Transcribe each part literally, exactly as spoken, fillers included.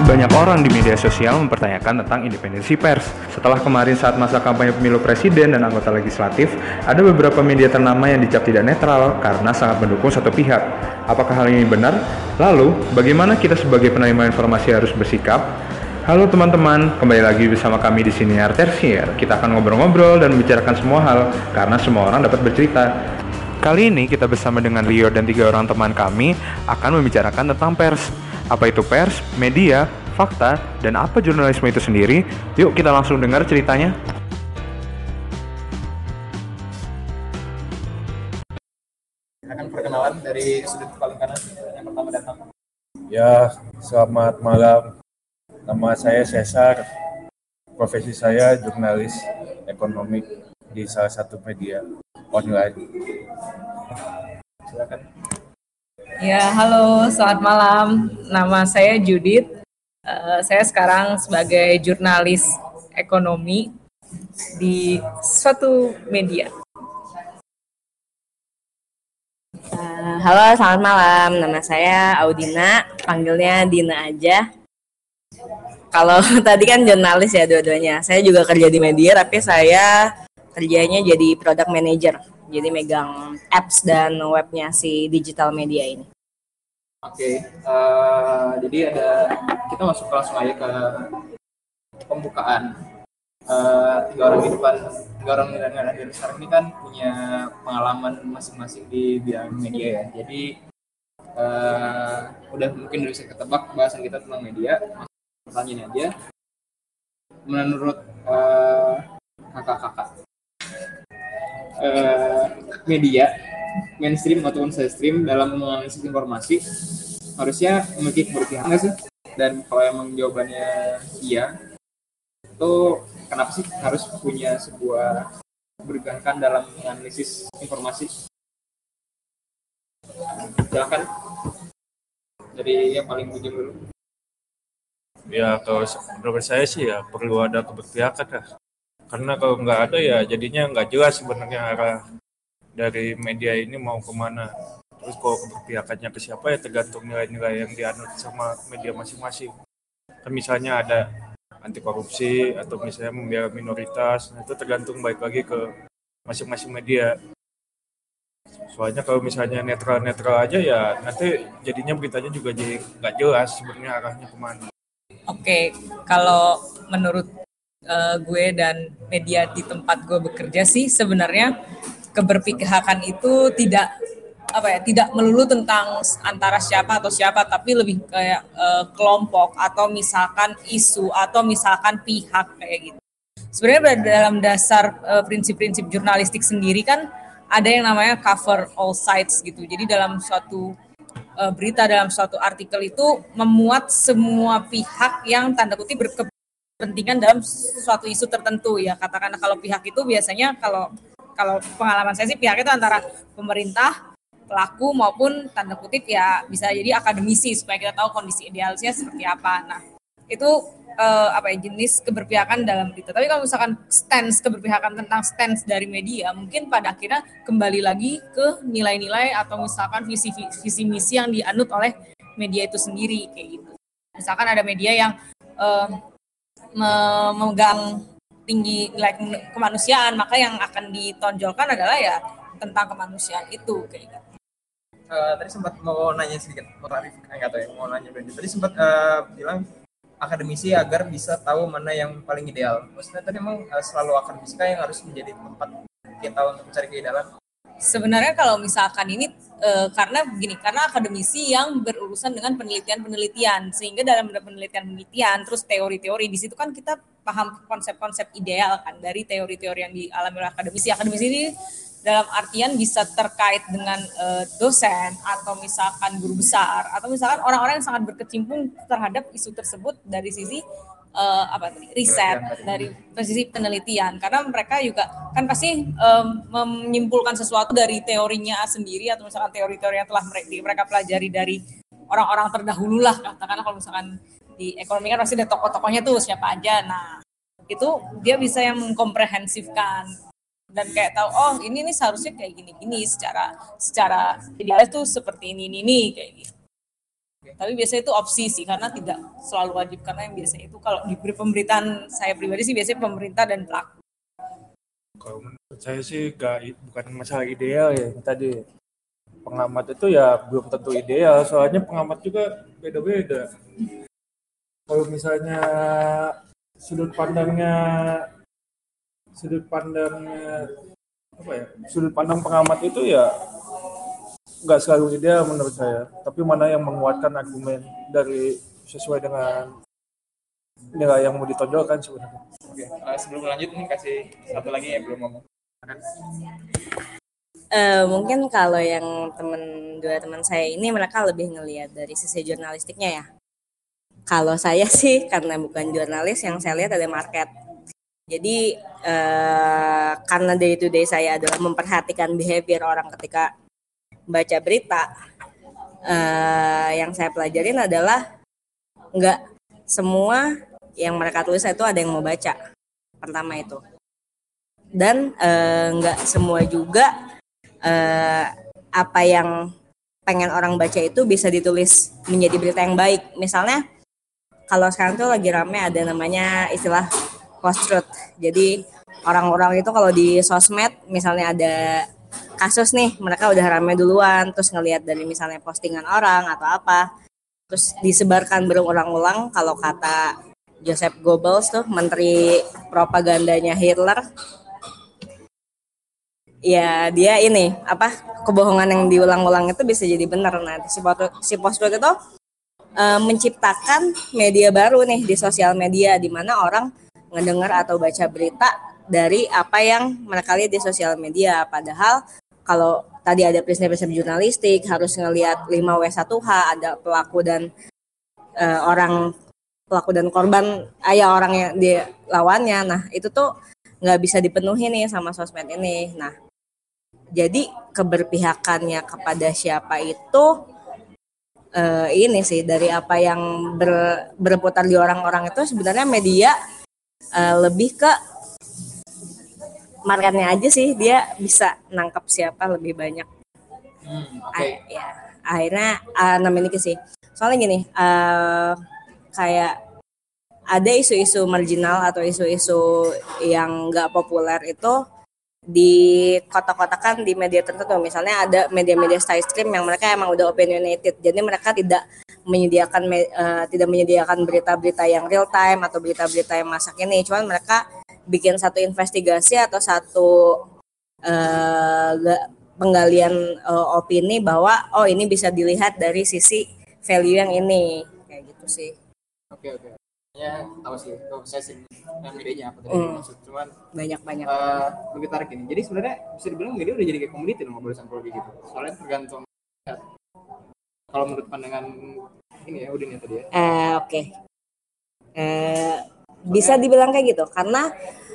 Banyak orang di media sosial mempertanyakan tentang independensi pers. Setelah kemarin saat masa kampanye pemilu presiden dan anggota legislatif, ada beberapa media ternama yang dicap tidak netral karena sangat mendukung satu pihak. Apakah hal ini benar? Lalu, bagaimana kita sebagai penerima informasi harus bersikap? Halo teman-teman, kembali lagi bersama kami di Siniar Tersier. Kita akan ngobrol-ngobrol dan membicarakan semua hal, karena semua orang dapat bercerita. Kali ini kita bersama dengan Leo dan tiga orang teman kami akan membicarakan tentang pers. Apa itu pers, media, fakta, dan apa jurnalisme itu sendiri? Yuk kita langsung dengar ceritanya. Akan perkenalan dari sudut paling kanan yang pertama datang. Ya, selamat malam. Nama saya Cesar. Profesi saya jurnalis ekonomi di salah satu media online. Silakan. Ya, halo, selamat malam. Nama saya Judith. Uh, saya sekarang sebagai jurnalis ekonomi di suatu media. Uh, halo, selamat malam. Nama saya Audina, panggilnya Dina aja. Kalau tadi kan jurnalis ya dua-duanya. Saya juga kerja di media, tapi saya kerjanya jadi product manager. Jadi megang apps dan webnya si digital media ini. Oke, okay, uh, jadi ada kita masuk langsung aja ke pembukaan. Uh, tiga orang di depan, tiga orang yang ada sekarang ini kan punya pengalaman masing-masing di bidang media ya. Jadi uh, udah mungkin udah bisa ketebak bahasan kita tentang media. Pertanyaan aja. Menurut uh, kakak-kakak. Uh, media mainstream ataupun mainstream dalam menganalisis informasi harusnya memiliki keberpihakan nggak sih? Dan kalau emang jawabannya iya, itu kenapa sih harus punya sebuah keberpihakan dalam menganalisis informasi? Silakan dari yang paling ujung dulu. Ya, kalau menurut saya sih ya perlu ada keberpihakan lah. Karena kalau nggak ada ya jadinya nggak jelas sebenarnya arah dari media ini mau kemana. Terus kalau keberpihakannya ke siapa ya tergantung nilai-nilai yang dianut sama media masing-masing. Kan misalnya ada anti korupsi atau misalnya membela minoritas, nah itu tergantung baik lagi ke masing-masing media. Soalnya kalau misalnya netral-netral aja ya nanti jadinya beritanya juga jadi nggak jelas sebenarnya arahnya kemana. Oke, kalau menurut uh, gue dan media di tempat gue bekerja sih sebenarnya keberpihakan itu tidak apa ya tidak melulu tentang antara siapa atau siapa, tapi lebih kayak uh, kelompok atau misalkan isu atau misalkan pihak kayak gitu. Sebenarnya dalam dasar uh, prinsip-prinsip jurnalistik sendiri kan ada yang namanya cover all sides gitu. Jadi dalam suatu uh, berita, dalam suatu artikel itu memuat semua pihak yang tanda kutip berkepentingan dalam suatu isu tertentu ya. Katakanlah kalau pihak itu biasanya kalau kalau pengalaman saya sih pihak itu antara pemerintah, pelaku maupun tanda kutip ya bisa jadi akademisi supaya kita tahu kondisi idealnya seperti apa. Nah, itu eh, apa ya jenis keberpihakan dalam berita. Tapi kalau misalkan stance keberpihakan tentang stance dari media, mungkin pada akhirnya kembali lagi ke nilai-nilai atau misalkan visi visi misi yang dianut oleh media itu sendiri kayak gitu. Misalkan ada media yang eh, memegang tinggi nilai kemanusiaan, maka yang akan ditonjolkan adalah ya tentang kemanusiaan itu kayak gitu. Uh, tadi sempat mau nanya sedikit, mau tarif, enggak tahu ya, mau nanya Brandy. Tadi sempat uh, bilang akademisi agar bisa tahu mana yang paling ideal. Maksudnya tadi emang uh, selalu akademisi yang harus menjadi tempat kita untuk mencari keidealan? Sebenarnya kalau misalkan ini e, karena begini, karena akademisi yang berurusan dengan penelitian-penelitian, sehingga dalam penelitian-penelitian terus teori-teori di situ kan kita paham konsep-konsep ideal kan dari teori-teori yang dialami oleh akademisi. Akademisi ini dalam artian bisa terkait dengan e, dosen atau misalkan guru besar atau misalkan orang-orang yang sangat berkecimpung terhadap isu tersebut dari sisi Uh, apa tadi riset dari posisi penelitian, karena mereka juga kan pasti um, menyimpulkan sesuatu dari teorinya sendiri atau misalkan teori-teori yang telah mereka, mereka pelajari dari orang-orang terdahulu lah, katakanlah kalau misalkan di ekonomi kan pasti ada tokoh-tokohnya tuh siapa aja. Nah itu dia bisa yang mengkomprehensifkan dan kayak tahu oh ini nih seharusnya kayak gini-gini secara secara idealnya tuh seperti ini ini, ini kayak gitu. Tapi biasanya itu opsi sih, karena tidak selalu wajib, karena yang biasanya itu kalau di pemerintahan saya pribadi sih biasanya pemerintah dan pelaku. Kalau menurut saya sih gak, bukan masalah ideal ya tadi. Pengamat itu ya belum tentu ideal, soalnya pengamat juga beda-beda. Kalau misalnya sudut pandangnya sudut pandangnya apa ya sudut pandang pengamat itu ya nggak selalu ideal menurut saya, tapi mana yang menguatkan argumen dari sesuai dengan nilai yang mau ditonjolkan sebenarnya. Oke, uh, sebelum lanjut nih kasih satu lagi yang belum ngomong. Uh, mungkin kalau yang teman dua teman saya ini mereka lebih ngelihat dari sisi jurnalistiknya ya. Kalau saya sih karena bukan jurnalis, yang saya lihat ada market. Jadi uh, karena day to day saya adalah memperhatikan behavior orang ketika baca berita, uh, yang saya pelajarin adalah nggak semua yang mereka tulis itu ada yang mau baca. Pertama itu. Dan uh, nggak semua juga Uh, apa yang pengen orang baca itu bisa ditulis menjadi berita yang baik. Misalnya kalau sekarang tuh lagi rame ada namanya istilah post-truth. Jadi orang-orang itu kalau di sosmed misalnya ada kasus nih, mereka udah rame duluan, terus ngelihat dari misalnya postingan orang atau apa, terus disebarkan berulang-ulang. Kalau kata Joseph Goebbels tuh, menteri propagandanya Hitler, ya dia ini apa kebohongan yang diulang-ulang itu bisa jadi benar. Nah si si post-truth itu e, menciptakan media baru nih di sosial media, di mana orang ngedengar atau baca berita dari apa yang mereka lihat di sosial media. Padahal kalau tadi ada prinsip-prinsip jurnalistik, harus ngelihat lima W satu H, ada pelaku dan e, orang pelaku dan korban, ayah orang yang di lawannya. Nah itu tuh nggak bisa dipenuhi nih sama sosmed ini. Nah jadi keberpihakannya kepada siapa itu uh, ini sih dari apa yang ber, berputar di orang-orang itu sebenarnya media uh, lebih ke marketnya aja sih, dia bisa nangkap siapa lebih banyak. Hmm, Oke. Okay. A- ya akhirnya uh, namanya sih. Soalnya gini, uh, kayak ada isu-isu marginal atau isu-isu yang nggak populer itu di kotak-kotakan di media tertentu. Misalnya ada media-media side stream yang mereka emang udah opinionated, jadi mereka tidak menyediakan uh, tidak menyediakan berita-berita yang real time atau berita-berita yang masa kini, cuman mereka bikin satu investigasi atau satu uh, penggalian uh, opini bahwa oh ini bisa dilihat dari sisi value yang ini, kayak gitu sih. Oke oke. Ya tahu sih, tahu saya sih yang medianya apa tadi Hmm. maksud, cuman Banyak banyak. uh, lebih tarik ini. Jadi sebenarnya bisa dibilang media udah jadi kayak komoditi dong ngobrol sama gitu. Soalnya tergantung ya, kalau menurut pandangan ini ya Udin ya tadi ya. Eh oke. Okay. Eh bisa dibilang kayak gitu karena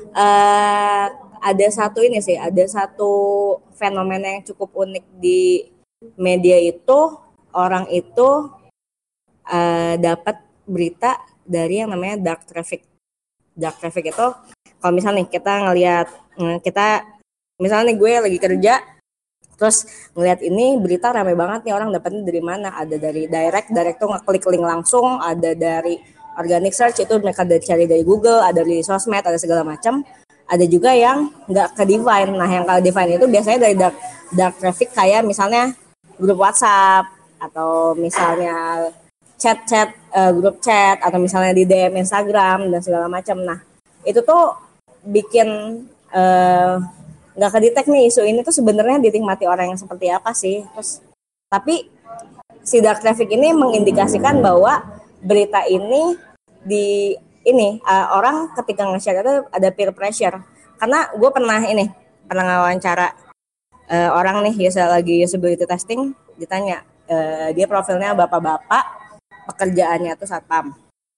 eh ada satu ini sih, ada satu fenomena yang cukup unik di media itu, orang itu eh, dapat berita dari yang namanya dark traffic. Dark traffic itu kalau misalnya nih kita ngelihat kita misalnya nih gue lagi kerja terus ngelihat ini berita rame banget nih, orang dapatnya dari mana? Ada dari direct, direct tuh ngeklik link langsung, ada dari organic search itu mereka cari dari Google, ada dari sosmed, ada segala macam. Ada juga yang nggak ke define. Nah yang kalau define itu biasanya dari dark, dark traffic kayak misalnya grup WhatsApp atau misalnya chat-chat uh, grup chat atau misalnya di D M Instagram dan segala macam. Nah itu tuh bikin nggak uh, kedetek nih isu ini tuh sebenarnya dinikmati orang yang seperti apa sih. Terus tapi si dark traffic ini mengindikasikan bahwa berita ini di ini uh, orang ketika nge-share itu ada peer pressure. Karena gue pernah ini pernah ngawancara uh, orang nih user lagi usability testing, ditanya uh, dia profilnya bapak-bapak, pekerjaannya tuh satpam,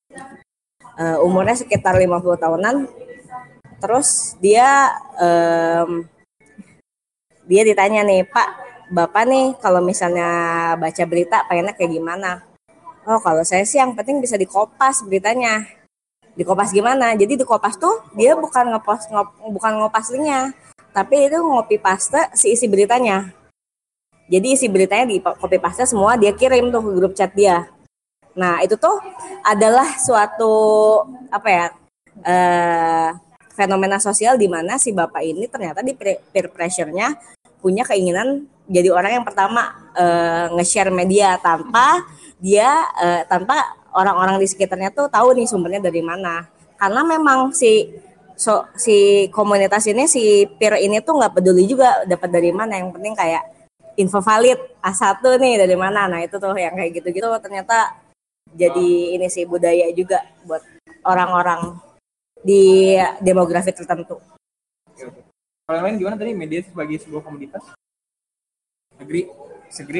uh, umurnya sekitar lima puluh tahunan. Terus dia um, dia ditanya nih, Pak, Bapak nih kalau misalnya baca berita pengennya kayak gimana? Oh kalau saya sih yang penting bisa dikopas beritanya. Dikopas gimana? Jadi dikopas tuh dia bukan ngepost ngop, bukan ngopas linknya, tapi itu ngopi paste si isi beritanya. Jadi isi beritanya di copy paste semua dia kirim tuh ke grup chat dia. Nah itu tuh adalah suatu apa ya eh, fenomena sosial di mana si bapak ini ternyata di peer pressure-nya punya keinginan jadi orang yang pertama eh, nge-share media tanpa dia eh, tanpa orang-orang di sekitarnya tuh tahu nih sumbernya dari mana. Karena memang si so, si komunitas ini si peer ini tuh nggak peduli juga dapat dari mana, yang penting kayak info valid A satu nih dari mana. Nah itu tuh yang kayak gitu-gitu ternyata jadi ini sih budaya juga buat orang-orang di demografi tertentu. Kalau yang lain gimana tadi, media sebagai sebuah komoditas? Agree? Disagree?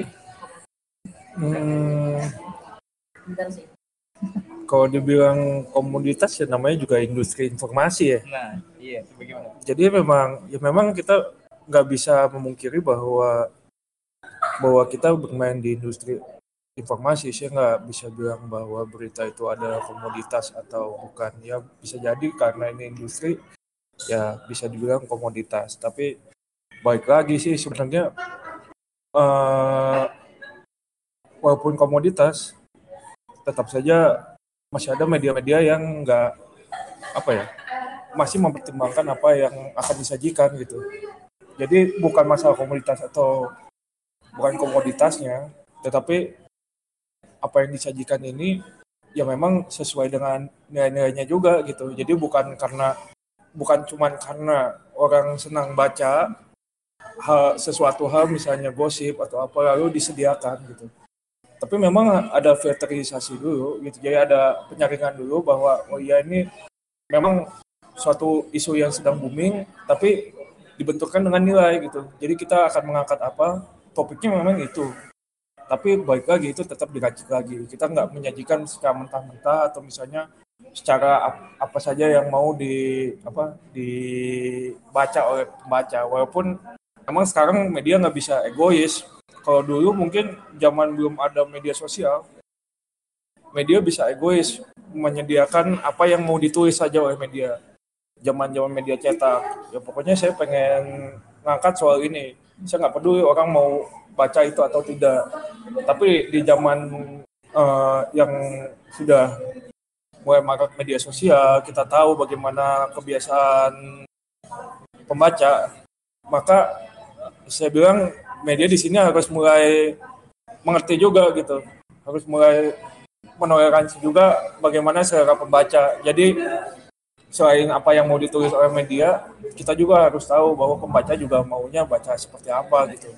Hmm, Benar sih. kalau dibilang komoditas ya namanya juga industri informasi ya. Nah, iya, bagaimana? Jadi memang ya memang kita nggak bisa memungkiri bahwa bahwa kita bermain di industri informasi. Saya nggak bisa bilang bahwa berita itu adalah komoditas atau bukan. Ya bisa jadi karena ini industri ya bisa dibilang komoditas. Tapi baik lagi sih sebenarnya uh, walaupun komoditas tetap saja masih ada media-media yang nggak apa ya masih mempertimbangkan apa yang akan disajikan gitu. Jadi bukan masalah komoditas atau bukan komoditasnya, tetapi apa yang disajikan ini ya memang sesuai dengan nilai-nilainya juga gitu. Jadi bukan karena bukan cuman karena orang senang baca hal, sesuatu hal misalnya gosip atau apa lalu disediakan gitu. Tapi memang ada filterisasi dulu gitu. Jadi ada penyaringan dulu bahwa oh iya ini memang suatu isu yang sedang booming tapi dibenturkan dengan nilai gitu. Jadi kita akan mengangkat apa, topiknya memang itu. Tapi baik lagi itu tetap diracik lagi. Kita nggak menyajikan secara mentah-mentah atau misalnya secara apa saja yang mau di apa dibaca oleh pembaca. Walaupun memang sekarang media nggak bisa egois. Kalau dulu mungkin zaman belum ada media sosial, media bisa egois menyediakan apa yang mau ditulis saja oleh media. Zaman-zaman media cetak, ya pokoknya saya pengen ngangkat soal ini. Saya nggak peduli orang mau baca itu atau tidak. Tapi di zaman uh, yang sudah mulai marak media sosial, kita tahu bagaimana kebiasaan pembaca, maka saya bilang media di sini harus mulai mengerti juga gitu, harus mulai menoleransi juga bagaimana selera pembaca. Jadi selain apa yang mau ditulis oleh media, kita juga harus tahu bahwa pembaca juga maunya baca seperti apa gitu.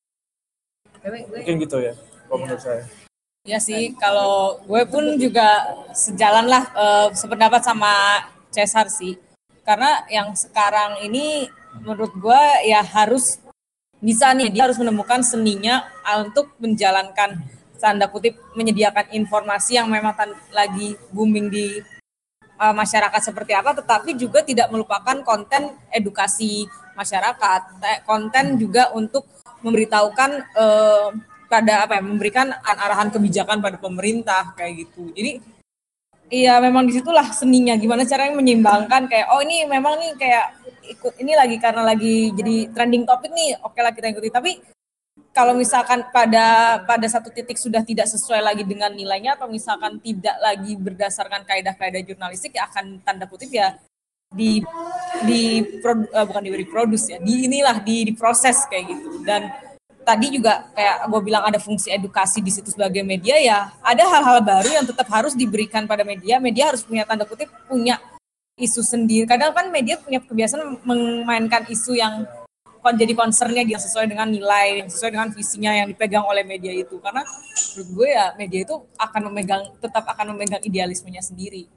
Mungkin gitu ya, kalau menurut saya. Ya sih, kalau gue pun juga sejalan lah uh, sependapat sama Cesar sih. Karena yang sekarang ini menurut gue ya harus bisa nih, dia harus menemukan seninya untuk menjalankan tanda kutip menyediakan informasi yang memang tan- lagi booming di uh, masyarakat seperti apa, tetapi juga tidak melupakan konten edukasi masyarakat, konten juga untuk memberitahukan uh, pada apa ya, memberikan arahan kebijakan pada pemerintah kayak gitu. Jadi iya memang disitulah seninya, gimana caranya menyeimbangkan kayak oh ini memang nih kayak ikut ini lagi karena lagi jadi trending topik nih, oke lah kita ikuti. Tapi kalau misalkan pada pada satu titik sudah tidak sesuai lagi dengan nilainya atau misalkan tidak lagi berdasarkan kaidah-kaidah jurnalistik, ya akan tanda kutip ya di di produ, uh, bukan diproduksi ya, di inilah di diproses kayak gitu. Dan tadi juga kayak gue bilang ada fungsi edukasi di situ sebagai media, ya ada hal-hal baru yang tetap harus diberikan pada media. Media harus punya tanda kutip punya isu sendiri. Kadang kan media punya kebiasaan memainkan isu yang jadi concernnya yang sesuai dengan nilai, yang sesuai dengan visinya yang dipegang oleh media itu. Karena menurut gue ya media itu akan memegang, tetap akan memegang idealismenya sendiri.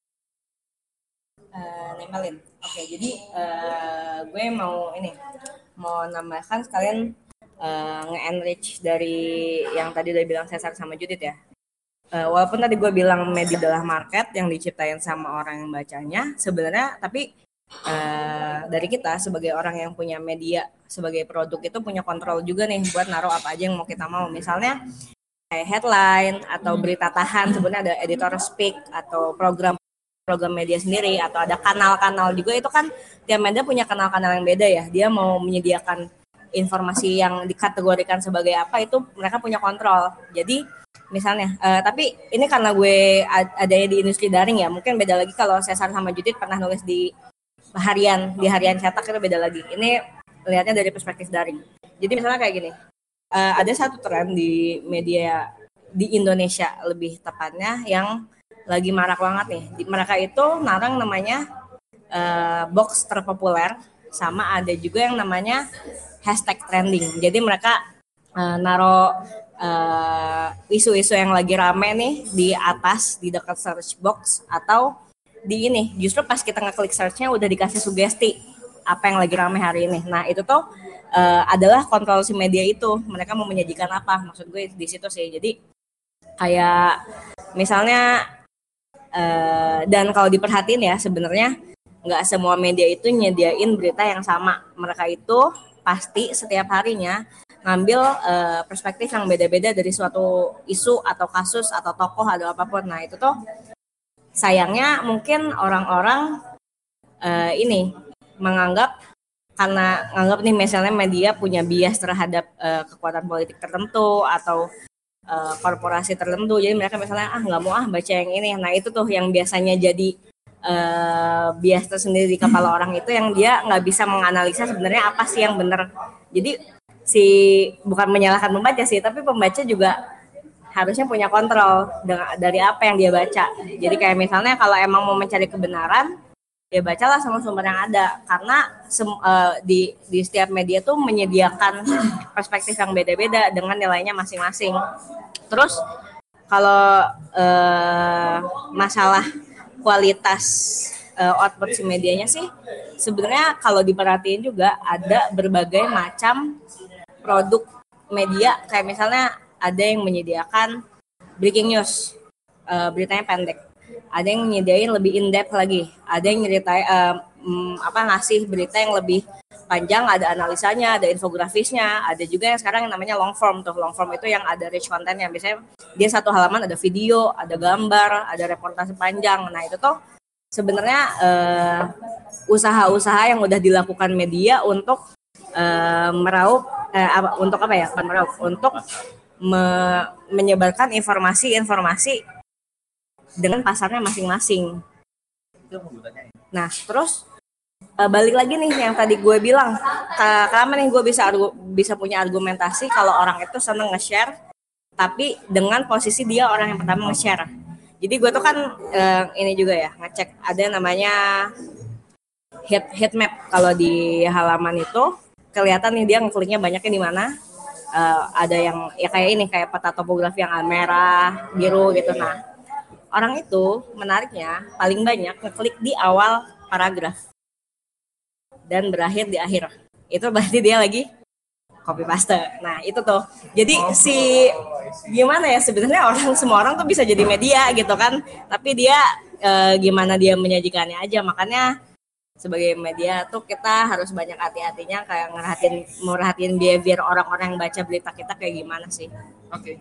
Uh, Nemelin. Oke, jadi uh, gue mau ini mau nambahkan sekalian uh, nge-enrich dari yang tadi udah bilang Cesar sama Judith ya. Uh, walaupun tadi gue bilang media adalah market yang diciptain sama orang yang bacanya, sebenarnya tapi uh, dari kita sebagai orang yang punya media sebagai produk itu punya kontrol juga nih buat naruh apa aja yang mau kita mau. Misalnya kayak headline atau berita tahan, sebenarnya ada editor speak atau program program media sendiri atau ada kanal-kanal juga. Itu kan tiap media punya kanal-kanal yang beda ya. Dia mau menyediakan informasi yang dikategorikan sebagai apa, itu mereka punya kontrol. Jadi misalnya. Uh, tapi ini karena gue adanya di industri daring ya, mungkin beda lagi kalau Cesar sama Judith pernah nulis di harian, di harian cetak itu beda lagi. Ini lihatnya dari perspektif daring. Jadi misalnya kayak gini, uh, ada satu tren di media di Indonesia lebih tepatnya yang lagi marak banget nih. Di, mereka itu narang namanya uh, box terpopuler, sama ada juga yang namanya hashtag trending. Jadi mereka uh, naro uh, isu-isu yang lagi rame nih di atas di dekat search box, atau di ini justru pas kita ngeklik searchnya udah dikasih sugesti apa yang lagi rame hari ini. Nah itu tuh uh, adalah kontrol si media itu, mereka mau menyajikan apa, maksud gue di situ sih. Jadi kayak misalnya uh, dan kalau diperhatiin ya sebenarnya nggak semua media itu nyediain berita yang sama. Mereka itu pasti setiap harinya ngambil uh, perspektif yang beda-beda dari suatu isu atau kasus atau tokoh atau apapun. Nah itu tuh sayangnya mungkin orang-orang uh, ini menganggap, karena nganggap nih misalnya media punya bias terhadap uh, kekuatan politik tertentu atau uh, korporasi tertentu, jadi mereka misalnya ah nggak mau ah baca yang ini. Nah itu tuh yang biasanya jadi Uh, bias tersendiri di kepala orang itu, yang dia nggak bisa menganalisa sebenarnya apa sih yang benar. Jadi si bukan menyalahkan pembaca sih, tapi pembaca juga harusnya punya kontrol dengan, dari apa yang dia baca. Jadi kayak misalnya kalau emang mau mencari kebenaran, ya bacalah sama sumber yang ada, karena sem- uh, di di setiap media tuh menyediakan perspektif yang beda-beda dengan nilainya masing-masing. Terus kalau uh, masalah kualitas uh, output si medianya sih sebenarnya kalau diperhatiin juga ada berbagai macam produk media. Kayak misalnya ada yang menyediakan breaking news, uh, beritanya pendek. Ada yang nyediain lebih in depth lagi, ada yang nyeritain uh, um, apa ngasih berita yang lebih panjang, ada analisanya, ada infografisnya. Ada juga yang sekarang yang namanya long form tuh. Long form itu yang ada rich content-nya. Biasanya dia satu halaman ada video, ada gambar, ada reportase panjang. Nah itu tuh sebenarnya uh, usaha-usaha yang udah dilakukan media untuk uh, meraup, uh, apa, untuk apa ya? Meraup, untuk me- menyebarkan informasi-informasi dengan pasarnya masing-masing. Nah terus Uh, balik lagi nih yang tadi gue bilang, uh, kenapa nih gue bisa argu, bisa punya argumentasi kalau orang itu seneng nge-share, tapi dengan posisi dia orang yang pertama nge-share. Jadi gue tuh kan uh, ini juga ya ngecek ada namanya heat heat map. Kalau di halaman itu kelihatan nih dia ngekliknya banyaknya di mana. Uh, ada yang ya kayak ini kayak peta topografi yang merah, biru gitu. Nah orang itu menariknya paling banyak ngeklik di awal paragraf dan berakhir di akhir. Itu berarti dia lagi copy paste. Nah itu tuh jadi si gimana ya, sebenarnya orang semua orang tuh bisa jadi media gitu kan, tapi dia e, gimana dia menyajikannya aja. Makanya sebagai media tuh kita harus banyak hati-hatinya kayak ngerhatiin merhatiin behavior orang-orang yang baca berita kita kayak gimana sih. Oke.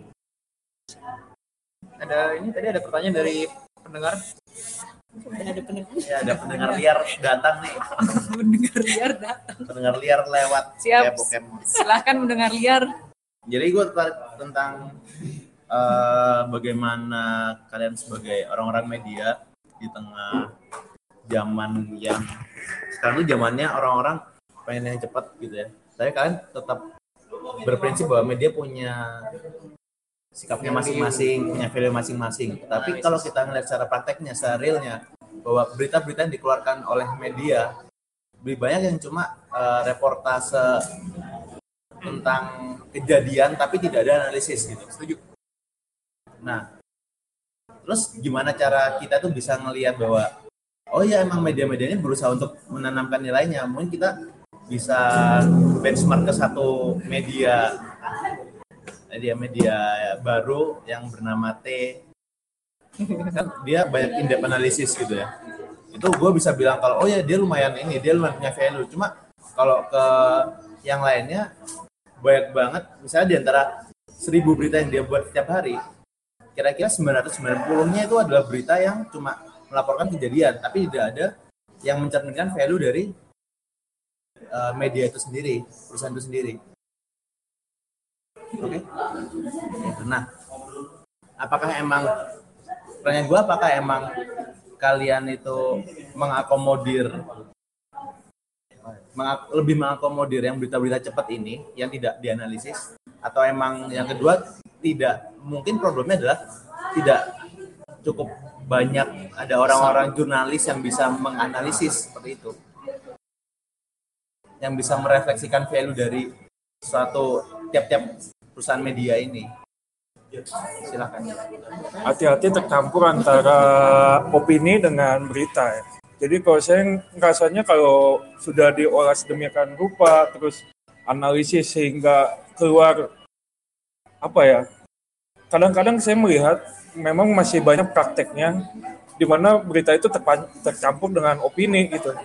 Ada ini tadi ada pertanyaan dari pendengar. Ada pendengar. Ya, ada pendengar liar datang nih. Pendengar liar datang. Pendengar liar lewat. Siap. Pokemon. Silahkan mendengar liar. Jadi gue tertarik tentang uh, bagaimana kalian sebagai orang-orang media di tengah zaman yang sekarang tuh zamannya orang-orang pengen yang cepat gitu ya. Tapi kalian tetap berprinsip bahwa media punya sikapnya masing-masing, punya value masing-masing. Tapi kalau kita ngelihat secara prakteknya, secara realnya, bahwa berita-berita yang dikeluarkan oleh media lebih banyak yang cuma uh, reportase tentang kejadian, tapi tidak ada analisis gitu. Setuju? Nah, terus gimana cara kita tuh bisa ngelihat bahwa oh ya emang media-media ini berusaha untuk menanamkan nilainya. Mungkin kita bisa benchmark ke satu media media-media baru yang bernama T, kan dia banyak in-depth analisis gitu ya. Itu gue bisa bilang kalau oh ya dia lumayan ini, dia lumayan punya value. Cuma kalau ke yang lainnya banyak banget, misalnya di antara seribu berita yang dia buat setiap hari, kira-kira sembilan ratus sembilan puluh-nya itu adalah berita yang cuma melaporkan kejadian, tapi tidak ada yang mencerminkan value dari uh, media itu sendiri, perusahaan itu sendiri. Oke. Okay. Nah, apakah emang pertanyaan gue apakah emang kalian itu mengakomodir mengak- lebih mengakomodir yang berita-berita cepat ini yang tidak dianalisis, atau emang yang kedua tidak, mungkin problemnya adalah tidak cukup banyak ada orang-orang jurnalis yang bisa menganalisis seperti itu, yang bisa merefleksikan value dari suatu tiap-tiap perusahaan media ini. Silakan. Hati-hati tercampur antara opini dengan berita ya. Jadi kalau saya rasanya kalau sudah diolah sedemikian rupa, terus analisis sehingga keluar apa ya, kadang-kadang saya melihat memang masih banyak prakteknya di mana berita itu terpan- tercampur dengan opini gitu.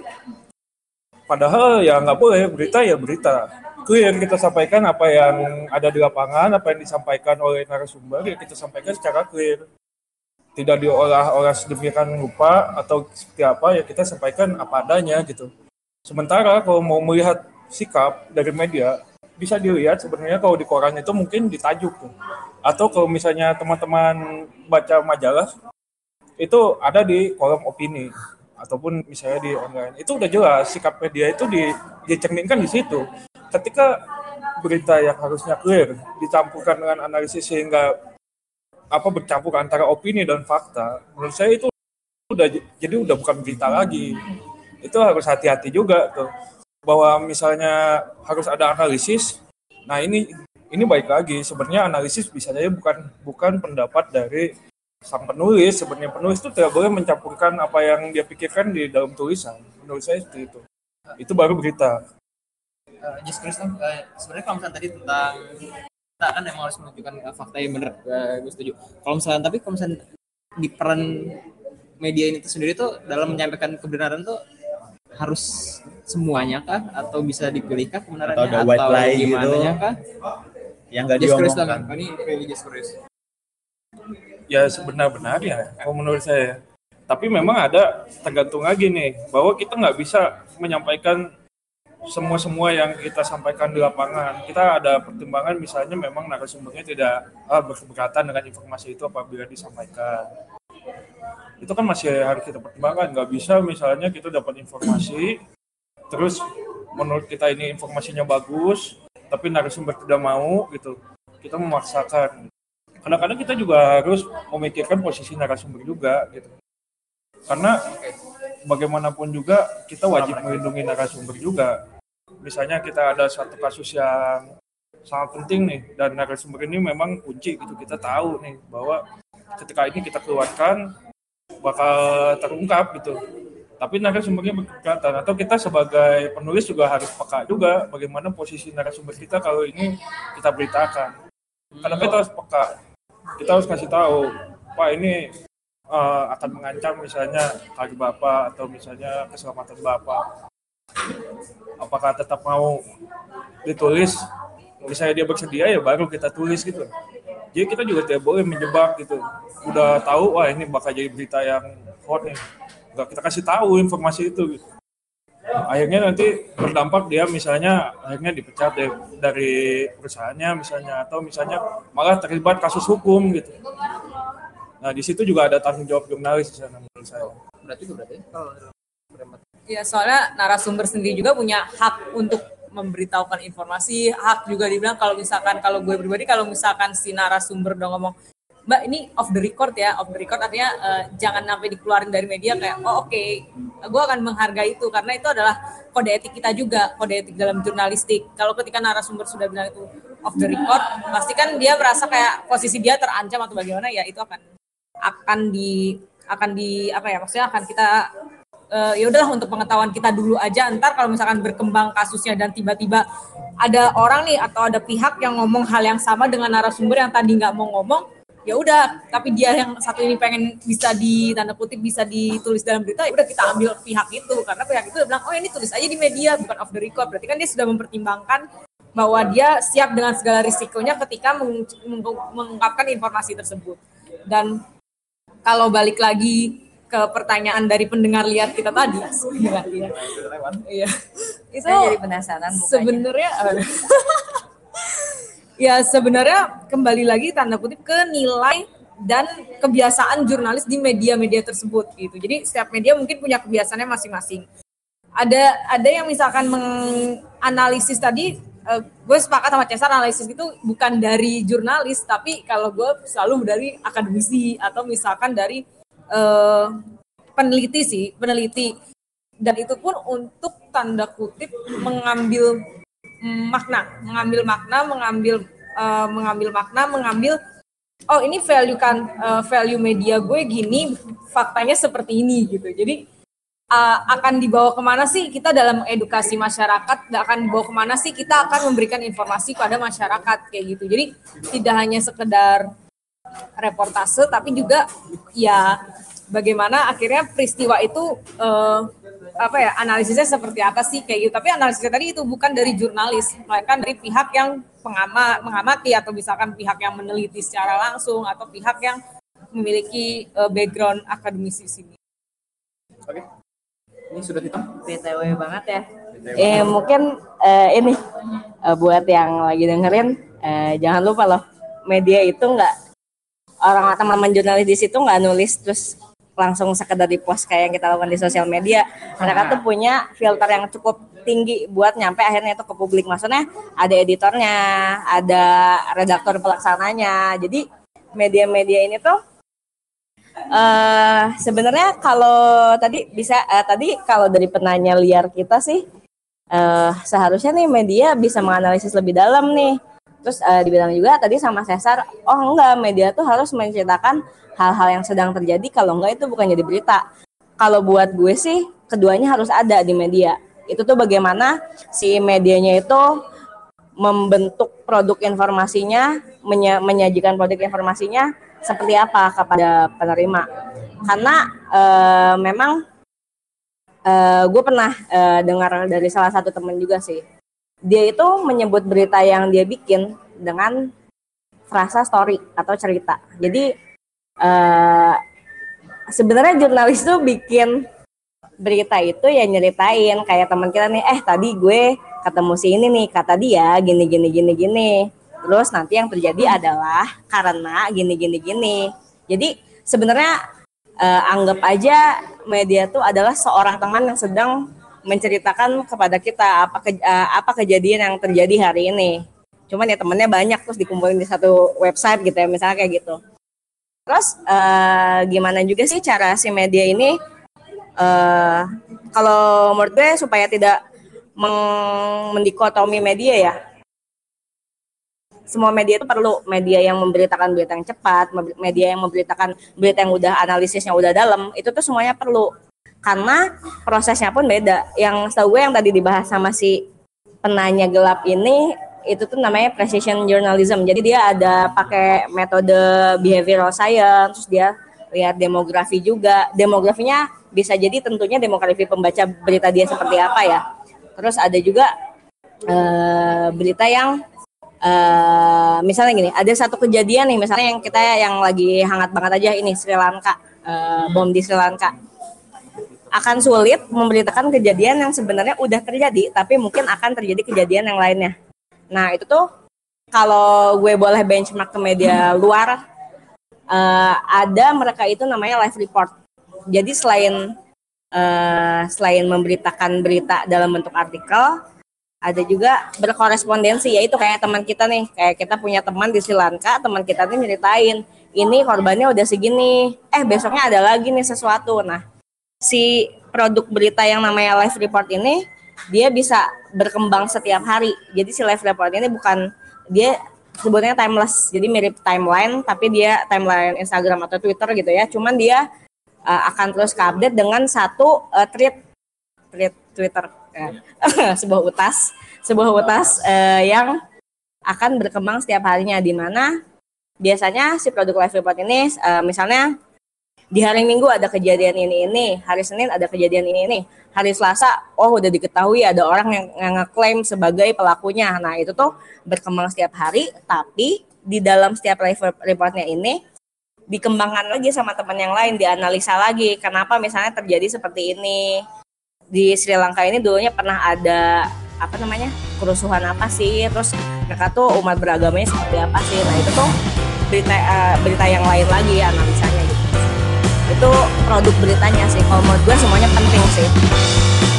Padahal ya nggak boleh, berita ya berita. Clear kita sampaikan apa yang ada di lapangan, apa yang disampaikan oleh narasumber ya kita sampaikan secara clear. Tidak diolah-olah sedemikian rupa atau seperti apa ya kita sampaikan apa adanya gitu. Sementara kalau mau melihat sikap dari media, bisa dilihat sebenarnya kalau di koran itu mungkin ditajuk tuh. Atau kalau misalnya teman-teman baca majalah, itu ada di kolom opini. Ataupun misalnya di online. Itu udah jelas, sikap media itu di, dicerminkan di situ. Ketika berita yang harusnya clear, dicampurkan dengan analisis sehingga apa bercampur antara opini dan fakta, menurut saya itu udah jadi udah bukan berita lagi. Itu harus hati-hati juga tuh. Bahwa misalnya harus ada analisis. Nah, ini ini baik lagi sebenarnya analisis bisa saja bukan bukan pendapat dari sang penulis. Sebenarnya penulis itu tidak boleh mencampurkan apa yang dia pikirkan di dalam tulisan. Menurut saya seperti itu. Itu baru berita. Uh, just Kristen, uh, sebenarnya kalau misalnya tadi tentang kita kan emang harus menunjukkan uh, fakta yang benar, uh, gue setuju. Kalau misalnya tapi kalau misalnya di peran media ini tuh sendiri tuh dalam menyampaikan kebenaran tuh harus semuanya kah atau bisa dipilih kah kebenarannya Atau ada atau, white lie gimana gitu kah? yang nggak Just Kristen, diomongkan. ini religious Chris. Ya sebenar-benarnya kalau menurut saya. Tapi memang ada tergantung lagi nih bahwa kita nggak bisa menyampaikan semua-semua yang kita sampaikan di lapangan. Kita ada pertimbangan misalnya memang narasumbernya tidak ah, berkeberatan dengan informasi itu apabila disampaikan. Itu kan masih harus kita pertimbangkan. Nggak bisa misalnya kita dapat informasi, terus menurut kita ini informasinya bagus, tapi narasumber tidak mau gitu. Kita memaksakan. Kadang-kadang kita juga harus memikirkan posisi narasumber juga gitu. Karena bagaimanapun juga kita wajib melindungi narasumber juga. Misalnya kita ada satu kasus yang sangat penting nih dan narasumber ini memang kunci gitu. Kita tahu nih bahwa ketika ini kita keluarkan bakal terungkap gitu. Tapi narasumbernya berkeberatan atau kita sebagai penulis juga harus peka juga bagaimana posisi narasumber kita kalau ini kita beritakan. Karena kita harus peka. Kita harus kasih tahu, Pak ini uh, akan mengancam misalnya karir Bapak atau misalnya keselamatan Bapak. Apakah tetap mau ditulis? Misalnya dia bersedia ya baru kita tulis gitu. Jadi kita juga tidak boleh menjebak gitu. Udah tahu, wah ini bakal jadi berita yang hot nih. Enggak, kita kasih tahu informasi itu gitu. Akhirnya nanti berdampak dia misalnya akhirnya dipecat dari, dari perusahaannya misalnya atau misalnya malah terlibat kasus hukum gitu. Nah di situ juga ada tanggung jawab jurnalis di sana menurut saya. Berarti itu berarti kalau Ya soalnya narasumber sendiri juga punya hak untuk memberitahukan informasi, hak juga dibilang kalau misalkan kalau gue pribadi kalau misalkan si narasumber udah ngomong Mbak ini off the record ya, off the record artinya uh, jangan sampai dikeluarin dari media kayak oh oke, okay, gue akan menghargai itu karena itu adalah kode etik kita juga, kode etik dalam jurnalistik. Kalau ketika narasumber sudah bilang itu off the record, pasti kan dia merasa kayak posisi dia terancam atau bagaimana ya itu akan akan di akan di apa ya maksudnya akan kita uh, ya udahlah untuk pengetahuan kita dulu aja. Ntar kalau misalkan berkembang kasusnya dan tiba-tiba ada orang nih atau ada pihak yang ngomong hal yang sama dengan narasumber yang tadi nggak mau ngomong. Ya udah, tapi dia yang satu ini pengen bisa di tanda kutip bisa ditulis dalam berita, ya udah kita ambil pihak itu karena pihak itu udah bilang oh ini tulis aja di media bukan off the record. Berarti kan dia sudah mempertimbangkan bahwa dia siap dengan segala risikonya ketika mengungkapkan informasi tersebut. Dan kalau balik lagi ke pertanyaan dari pendengar lihat kita tadi, pendengar lihat, iya, itu Saya jadi penasaran mukanya. sebenarnya. Ya sebenarnya kembali lagi tanda kutip ke nilai dan kebiasaan jurnalis di media-media tersebut gitu. Jadi setiap media mungkin punya kebiasaannya masing-masing. Ada ada yang misalkan menganalisis tadi, uh, gue sepakat sama Cesar, analisis itu bukan dari jurnalis, tapi kalau gue selalu dari akademisi atau misalkan dari uh, peneliti sih, peneliti. Dan itu pun untuk tanda kutip mengambil makna, mengambil makna, mengambil uh, mengambil makna, mengambil oh ini value kan uh, value media gue gini, faktanya seperti ini gitu. Jadi uh, akan dibawa kemana sih kita dalam edukasi masyarakat? Akan dibawa kemana sih kita akan memberikan informasi pada masyarakat kayak gitu. Jadi tidak hanya sekedar reportase, tapi juga ya bagaimana akhirnya peristiwa itu uh, apa ya, analisisnya seperti apa sih kayak gitu. Tapi analisisnya tadi itu bukan dari jurnalis, melainkan dari pihak yang pengamat, mengamati atau misalkan pihak yang meneliti secara langsung atau pihak yang memiliki uh, background akademisi di sini. Oke, ini sudah hitam. B T W banget ya. Eh mungkin uh, ini uh, buat yang lagi dengerin, uh, jangan lupa loh, media itu nggak, orang teman-teman jurnalis di situ nggak nulis terus langsung sekedar di post kayak yang kita lakukan di sosial media. Mereka tuh punya filter yang cukup tinggi buat nyampe akhirnya itu ke publik. Maksudnya ada editornya, ada redaktor pelaksananya. Jadi media-media ini tuh uh, sebenarnya kalau tadi bisa uh, tadi kalau dari penanya liar kita sih uh, seharusnya nih media bisa menganalisis lebih dalam nih. Terus uh, dibilang juga tadi sama Cesar, oh enggak, media tuh harus menceritakan hal-hal yang sedang terjadi, kalau enggak itu bukan jadi berita. Kalau buat gue sih, keduanya harus ada di media. Itu tuh bagaimana si medianya itu membentuk produk informasinya, menya- menyajikan produk informasinya seperti apa kepada penerima. Karena uh, memang uh, gue pernah uh, dengar dari salah satu teman juga sih, dia itu menyebut berita yang dia bikin dengan frasa story atau cerita. Jadi uh, sebenarnya jurnalis tuh bikin berita itu ya nyeritain kayak teman kita nih, eh tadi gue ketemu si ini nih, kata dia gini gini gini gini. Terus nanti yang terjadi adalah karena gini gini gini. Jadi sebenarnya uh, anggap aja media tuh adalah seorang teman yang sedang menceritakan kepada kita apa ke, uh, apa kejadian yang terjadi hari ini. Cuman ya temennya banyak terus dikumpulin di satu website gitu ya, misalnya kayak gitu. Terus uh, gimana juga sih cara si media ini uh, kalau menurut gue supaya tidak meng- mendikotomi media ya. Semua media itu perlu media yang memberitakan berita yang cepat, media yang memberitakan berita yang udah analisisnya udah dalam, itu tuh semuanya perlu. Karena prosesnya pun beda. Yang setahu gue yang tadi dibahas sama si penanya gelap ini, itu tuh namanya precision journalism. Jadi dia ada pakai metode behavioral science, terus dia lihat demografi juga. Demografinya bisa jadi tentunya demografi pembaca berita dia seperti apa ya. Terus ada juga uh, berita yang uh, misalnya gini, ada satu kejadian nih, misalnya yang kita yang lagi hangat banget aja ini, Sri Lanka, uh, bom di Sri Lanka. Akan sulit memberitakan kejadian yang sebenarnya udah terjadi, tapi mungkin akan terjadi kejadian yang lainnya. Nah itu tuh kalau gue boleh benchmark ke media luar, uh, ada mereka itu namanya live report. Jadi selain uh, selain memberitakan berita dalam bentuk artikel, ada juga berkorespondensi, yaitu kayak teman kita nih, kayak kita punya teman di Sri Lanka, teman kita nih nyeritain, ini korbannya udah segini, eh besoknya ada lagi nih sesuatu. Nah si produk berita yang namanya live report ini dia bisa berkembang setiap hari. Jadi si live report ini bukan, dia sebutnya timeless, jadi mirip timeline tapi dia timeline Instagram atau Twitter gitu ya. Cuman dia uh, akan terus update dengan satu uh, tweet tweet Twitter uh, sebuah utas sebuah utas uh, yang akan berkembang setiap harinya, di mana biasanya si produk live report ini uh, misalnya di hari Minggu ada kejadian ini ini, hari Senin ada kejadian ini ini, hari Selasa oh udah diketahui ada orang yang, yang ngeklaim sebagai pelakunya. Nah itu tuh berkembang setiap hari, tapi di dalam setiap live reportnya ini dikembangkan lagi sama teman yang lain, dianalisa lagi kenapa misalnya terjadi seperti ini. Di Sri Lanka ini dulunya pernah ada apa namanya kerusuhan apa sih, terus mereka tuh umat beragamanya seperti apa sih. Nah itu tuh berita uh, berita yang lain lagi analisanya gitu. Itu produk beritanya sih. Kalau menurut gue semuanya penting sih.